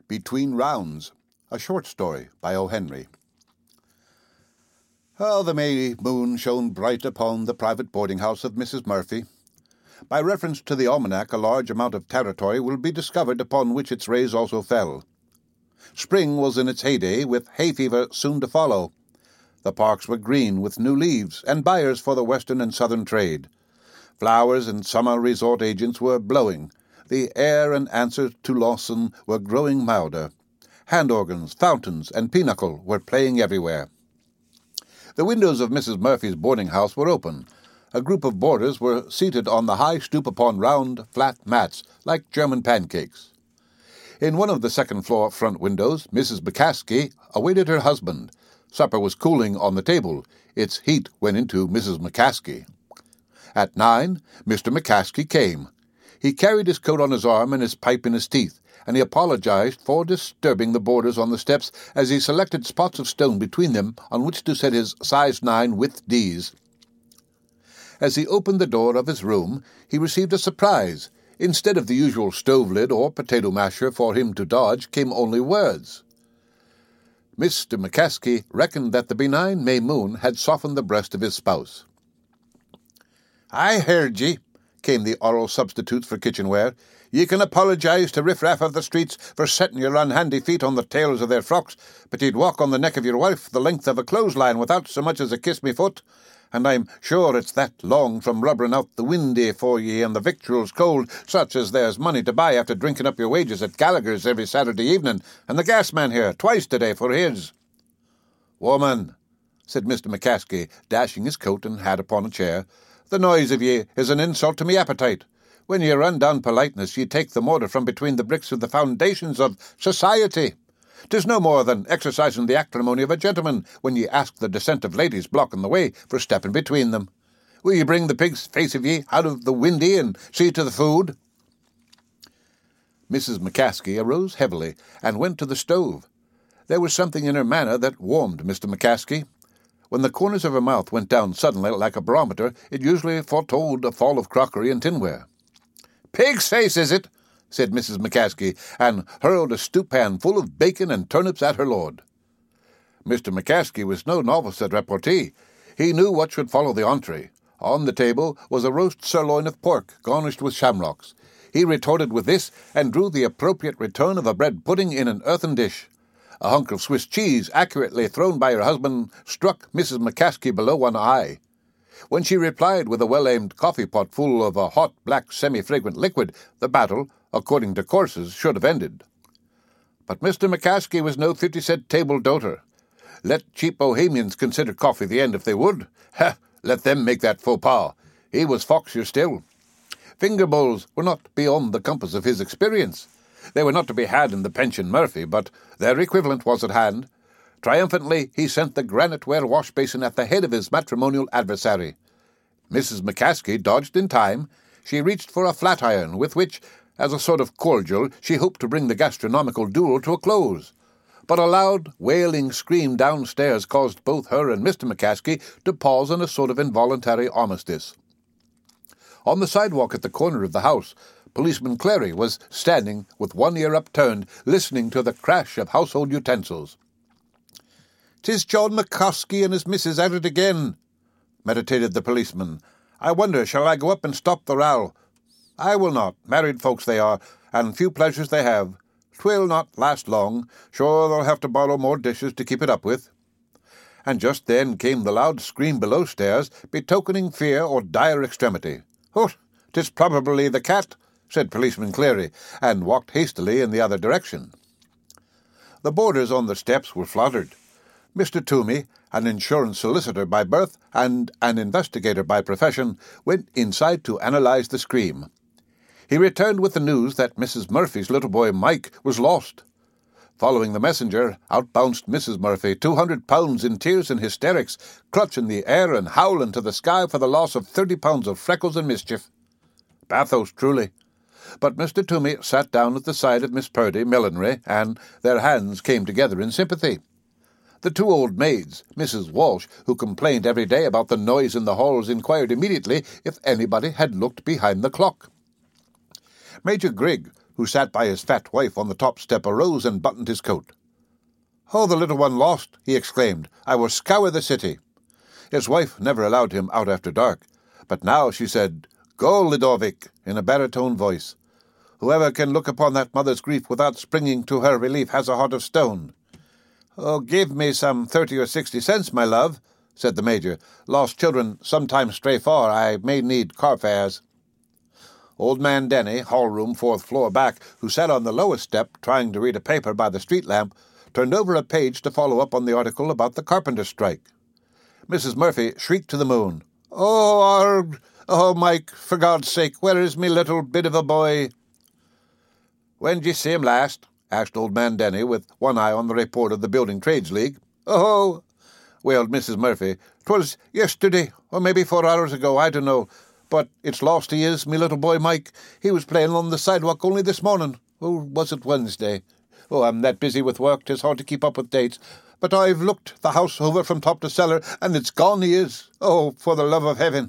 Between Rounds, a short story by O. Henry. The May moon shone bright upon the private boarding-house of Mrs. Murphy. By reference to the almanac, a large amount of territory will be discovered upon which its rays also fell. Spring was in its heyday, with hay fever soon to follow. The parks were green with new leaves, and buyers for the western and southern trade. Flowers and summer resort agents were blowing. The air and answers to Lawson were growing milder. Hand organs, fountains, and pinochle were playing everywhere. The windows of Mrs. Murphy's boarding-house were open. A group of boarders were seated on the high stoop upon round, flat mats, like German pancakes. In one of the second-floor front windows, Mrs. McCaskey awaited her husband. Supper was cooling on the table. Its heat went into Mrs. McCaskey. At 9, Mr. McCaskey came. He carried his coat on his arm and his pipe in his teeth, and he apologized for disturbing the boarders on the steps as he selected spots of stone between them on which to set his size 9 width Ds. As he opened the door of his room, he received a surprise. Instead of the usual stove lid or potato masher for him to dodge, came only words. Mr. McCaskey reckoned that the benign May moon had softened the breast of his spouse. "I heard ye," came the oral substitutes for kitchenware. "Ye can apologize to riff-raff of the streets for setting your unhandy feet on the tails of their frocks, but ye'd walk on the neck of your wife the length of a clothesline without so much as a kiss-me-foot, and I'm sure it's that long from rubbering out the windy for ye and the victuals cold, such as there's money to buy after drinking up your wages at Gallagher's every Saturday evening, and the gas man here twice today for his." "Woman," said Mr. McCaskey, dashing his coat and hat upon a chair, "the noise of ye is an insult to me appetite. When ye run down politeness, ye take the mortar from between the bricks of the foundations of society. 'Tis no more than exercising the acrimony of a gentleman when ye ask the descent of ladies blocking the way for stepping between them. Will ye bring the pig's face of ye out of the windy and see to the food?" Mrs. McCaskey arose heavily and went to the stove. There was something in her manner that warmed Mr. McCaskey. When the corners of her mouth went down suddenly like a barometer, it usually foretold a fall of crockery and tinware. "Pig's face, is it?" said Mrs. McCaskey, and hurled a stewpan full of bacon and turnips at her lord. Mr. McCaskey was no novice at repartee. He knew what should follow the entree. On the table was a roast sirloin of pork, garnished with shamrocks. He retorted with this, and drew the appropriate return of a bread pudding in an earthen dish. A hunk of Swiss cheese, accurately thrown by her husband, struck Mrs. McCaskey below one eye. When she replied with a well-aimed coffee-pot full of a hot, black, semi-fragrant liquid, the battle, according to courses, should have ended. But Mr. McCaskey was no 50-cent table-doter. Let cheap Bohemians consider coffee the end if they would. Let them make that faux pas. He was foxier still. Finger bowls were not beyond the compass of his experience. They were not to be had in the Pension Murphy, but their equivalent was at hand. Triumphantly he sent the granite-ware wash-basin at the head of his matrimonial adversary. Mrs. McCaskey dodged in time. She reached for a flat-iron, with which, as a sort of cordial, she hoped to bring the gastronomical duel to a close. But a loud, wailing scream downstairs caused both her and Mr. McCaskey to pause in a sort of involuntary armistice. On the sidewalk at the corner of the house, Policeman Clary was standing with one ear upturned, listening to the crash of household utensils. "'Tis John McCaskey and his missus at it again," meditated the policeman. "I wonder, shall I go up and stop the row? I will not. Married folks they are, and few pleasures they have. 'Twill not last long. Sure they'll have to borrow more dishes to keep it up with." And just then came the loud scream below stairs, betokening fear or dire extremity. "Hut, 'tis probably the cat," said Policeman Clary, and walked hastily in the other direction. The boarders on the steps were fluttered. Mr. Toomey, an insurance solicitor by birth and an investigator by profession, went inside to analyze the scream. He returned with the news that Mrs. Murphy's little boy Mike was lost. Following the messenger, out bounced Mrs. Murphy, 200 pounds in tears and hysterics, clutching the air and howling to the sky for the loss of 30 pounds of freckles and mischief. Bathos, truly. But Mr. Toomey sat down at the side of Miss Purdy, millinery, and their hands came together in sympathy. The two old maids, Mrs. Walsh, who complained every day about the noise in the halls, inquired immediately if anybody had looked behind the clock. Major Grigg, who sat by his fat wife on the top step, arose and buttoned his coat. "Oh, the little one lost!" he exclaimed. "I will scour the city." His wife never allowed him out after dark, but now she said, "Go, Ludovic," in a baritone voice. "Whoever can look upon that mother's grief without springing to her relief has a heart of stone." "Oh, give me some 30 or 60 cents, my love," said the Major. "Lost children sometimes stray far. I may need car fares." Old Man Denny, hall-room, 4th floor back, who sat on the lowest step trying to read a paper by the street lamp, turned over a page to follow up on the article about the carpenter's strike. Mrs. Murphy shrieked to the moon. "Oh, Arg! Oh, Mike, for God's sake, where is me little bit of a boy?" "When did you see him last?" asked Old Man Denny, with one eye on the report of the Building Trades League. "Oh," wailed Mrs. Murphy, "'twas yesterday, or maybe 4 hours ago, I dunno. But it's lost he is, me little boy Mike. He was playing on the sidewalk only this morning. Or was it Wednesday? Oh, I'm that busy with work, 'tis hard to keep up with dates. But I've looked the house over from top to cellar, and it's gone he is. Oh, for the love of heaven!"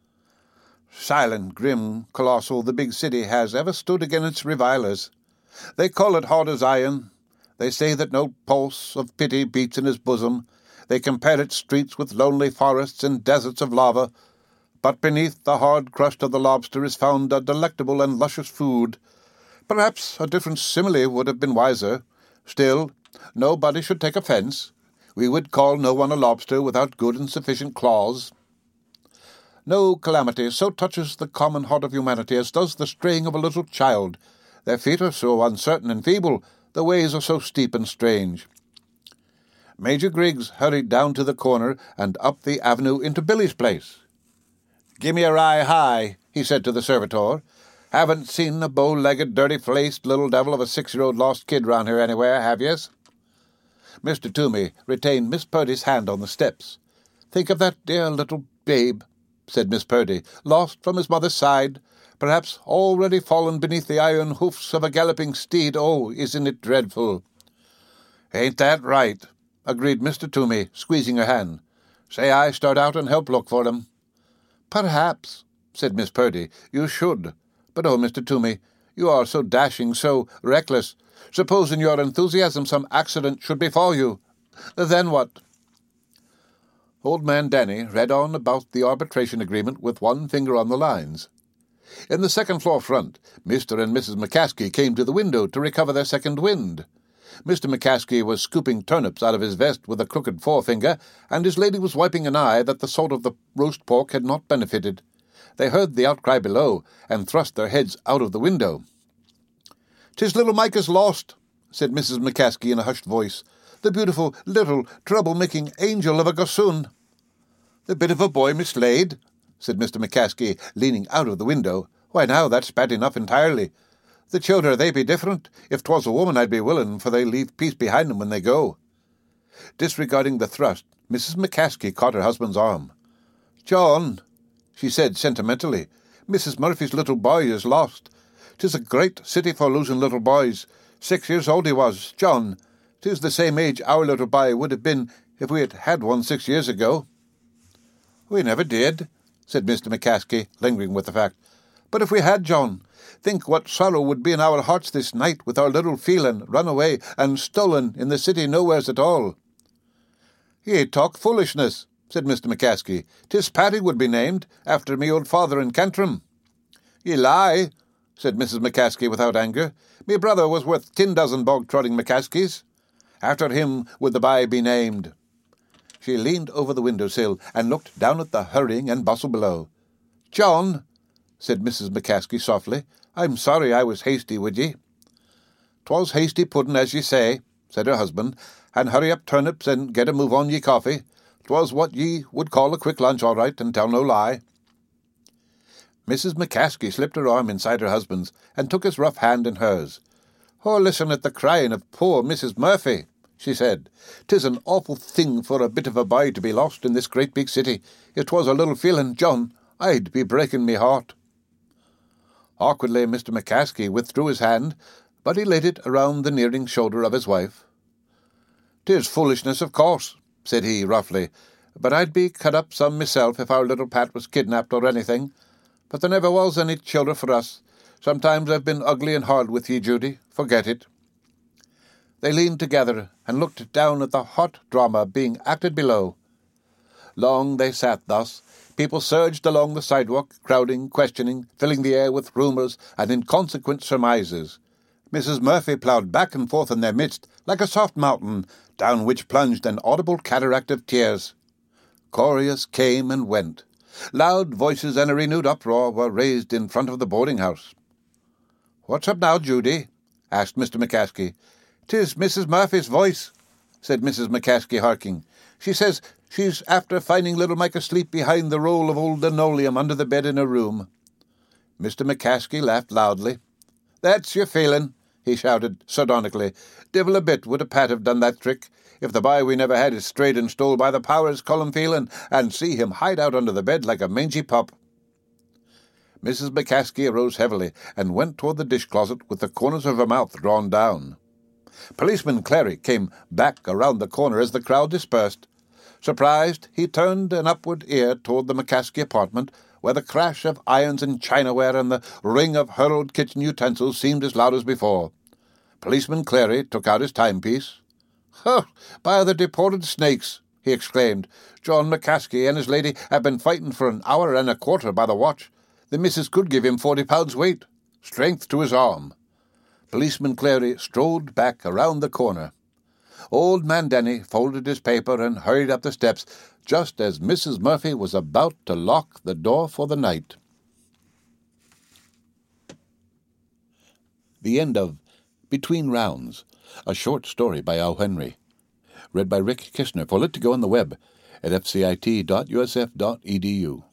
Silent, grim, colossal, the big city has ever stood against its revilers. They call it hard as iron. They say that no pulse of pity beats in his bosom. They compare its streets with lonely forests and deserts of lava. But beneath the hard crust of the lobster is found a delectable and luscious food. Perhaps a different simile would have been wiser. Still, nobody should take offence. We would call no one a lobster without good and sufficient claws. No calamity so touches the common heart of humanity as does the straying of a little child. Their feet are so uncertain and feeble, the ways are so steep and strange. Major Griggs hurried down to the corner and up the avenue into Billy's place. "Give me a rye high," he said to the servitor. "Haven't seen a bow-legged, dirty-faced little devil of a 6-year-old lost kid round here anywhere, have yez?" Mr. Toomey retained Miss Purdy's hand on the steps. "Think of that dear little babe," said Miss Purdy, "lost from his mother's side, perhaps already fallen beneath the iron hoofs of a galloping steed. Oh, isn't it dreadful?" "Ain't that right?" agreed Mr. Toomey, squeezing her hand. "Say I start out and help look for them." "Perhaps," said Miss Purdy, "you should. But oh, Mr. Toomey, you are so dashing, so reckless. Suppose in your enthusiasm some accident should befall you. Then what?" Old Man Danny read on about the arbitration agreement with one finger on the lines. In the second-floor front, Mr. and Mrs. McCaskey came to the window to recover their second wind. Mr. McCaskey was scooping turnips out of his vest with a crooked forefinger, and his lady was wiping an eye that the salt of the roast pork had not benefited. They heard the outcry below, and thrust their heads out of the window. "'Tis little Mike is lost," said Mrs. McCaskey in a hushed voice. "The beautiful, little, trouble-making angel of a gossoon." "The bit of a boy mislaid?" said Mr. McCaskey, leaning out of the window. "Why, now, that's bad enough entirely. The childer, they be different. If 'twas a woman, I'd be willin', for they leave peace behind 'em when they go." Disregarding the thrust, Mrs. McCaskey caught her husband's arm. "John," she said sentimentally, "Mrs. Murphy's little boy is lost. 'Tis a great city for losing little boys. 6 years old he was. John, 'tis the same age our little boy would have been if we had had one 6 years ago." "We never did," said Mr. McCaskey, lingering with the fact. "But if we had, John, think what sorrow would be in our hearts this night with our little Phelan run away and stolen in the city nowheres at all." "Ye talk foolishness," said Mr. McCaskey. "'Tis Paddy would be named, after me old father in Cantrim." "Ye lie," said Mrs. McCaskey without anger. "Me brother was worth 10 dozen bog-trotting McCaskeys. After him would the bye be named." She leaned over the window-sill and looked down at the hurrying and bustle below. "John," said Mrs. McCaskey softly, "I'm sorry I was hasty, would ye?" "'Twas hasty pudding, as ye say," said her husband, "and hurry up turnips and get a move on ye coffee. 'Twas what ye would call a quick lunch, all right, and tell no lie." Mrs. McCaskey slipped her arm inside her husband's and took his rough hand in hers. "Oh, listen at the crying of poor Mrs. Murphy," she said. "'Tis an awful thing for a bit of a boy to be lost in this great big city. If 'twas a little Phelan, John, I'd be breaking me heart." Awkwardly, Mr. McCaskey withdrew his hand, but he laid it around the nearing shoulder of his wife. "'Tis foolishness, of course," said he roughly, "but I'd be cut up some myself if our little Pat was kidnapped or anything. But there never was any childer for us, Sometimes I've been ugly and hard with ye, Judy. Forget it." They leaned together and looked down at the hot drama being acted below. Long they sat thus. People surged along the sidewalk, crowding, questioning, filling the air with rumours and inconsequent surmises. Mrs. Murphy ploughed back and forth in their midst like a soft mountain, down which plunged an audible cataract of tears. Couriers came and went. Loud voices and a renewed uproar were raised in front of the boarding-house. "What's up now, Judy?" asked Mr. McCaskey. "'Tis Mrs. Murphy's voice," said Mrs. McCaskey, harking. "She says she's after finding little Mike asleep behind the roll of old linoleum under the bed in her room." Mr. McCaskey laughed loudly. "That's your feeling," he shouted sardonically. "Divil a bit would a Pat have done that trick. If the boy we never had is strayed and stole by the powers, call him feeling, and see him hide out under the bed like a mangy pup." Mrs. McCaskey arose heavily and went toward the dish-closet with the corners of her mouth drawn down. Policeman Clary came back around the corner as the crowd dispersed. Surprised, he turned an upward ear toward the McCaskey apartment, where the crash of irons and chinaware and the ring of hurled kitchen utensils seemed as loud as before. Policeman Clary took out his timepiece. "Huh, by the deported snakes!" he exclaimed. "John McCaskey and his lady have been fighting for an hour and a quarter by the watch. The missus could give him 40 pounds weight. Strength to his arm." Policeman Clary strolled back around the corner. Old man Denny folded his paper and hurried up the steps just as Mrs. Murphy was about to lock the door for the night. The end of Between Rounds, a short story by O. Henry. Read by Rick Kishner for Lit2Go on the web at fcit.usf.edu.